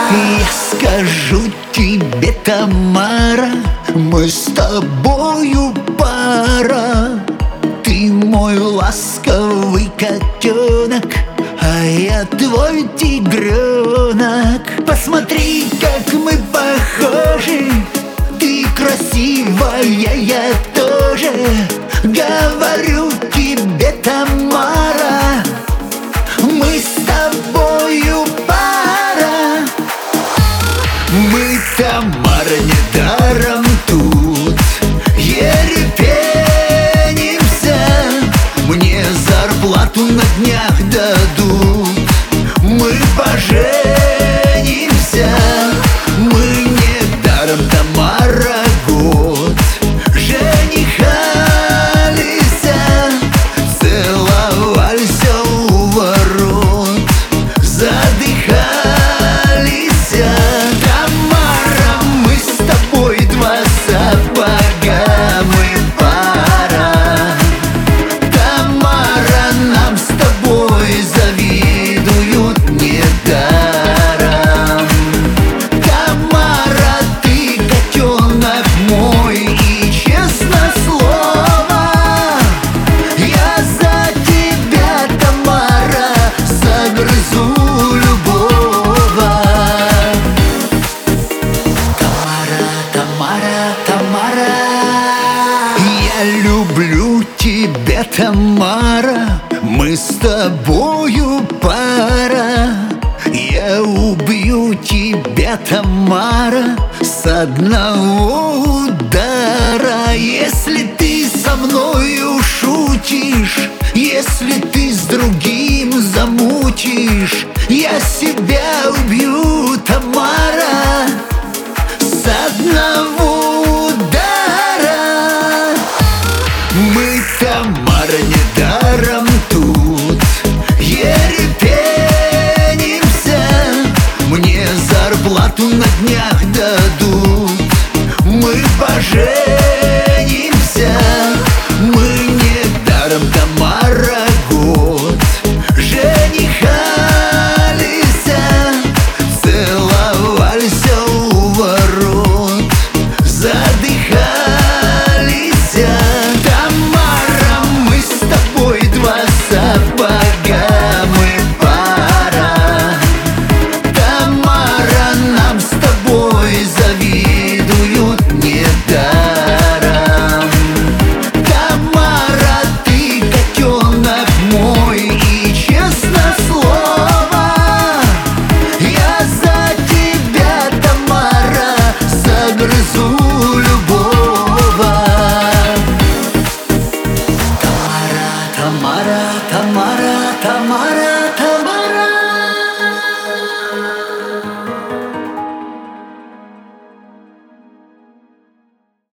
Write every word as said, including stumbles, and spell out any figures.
Я скажу тебе, Тамара, мы с тобою пара. Ты мой ласковый котенок, а я твой тигренок. Посмотри, как мы похожи, ты красивая, я тоже. Говорю тебе, Тамара, мы с тобою пара. Мы, Тамара, недаром тут ерепенимся. Мне зарплату на днях дадут, мы поженимся. Мы недаром, Тамара, год женихались, целовались у ворот, задыхались. Тамара, мы с тобой два сапога, мы пара. Тамара, нам с тобой завидуют недаром. Тамара, ты котенок мой, и честно слово, я за тебя, Тамара, загрызу любого. Тамара, Тамара, Тамара, я люблю тебя, Тамара, мы с тобою пара. Я убью тебя, Тамара, с одного удара. Если ты со мною шутишь, если ты с другим замутишь, я себя убью, Тамара, с одного удара. Мы, Тамара, недаром тут ерепенимся. Мне зарплату на днях дадут, мы поженимся.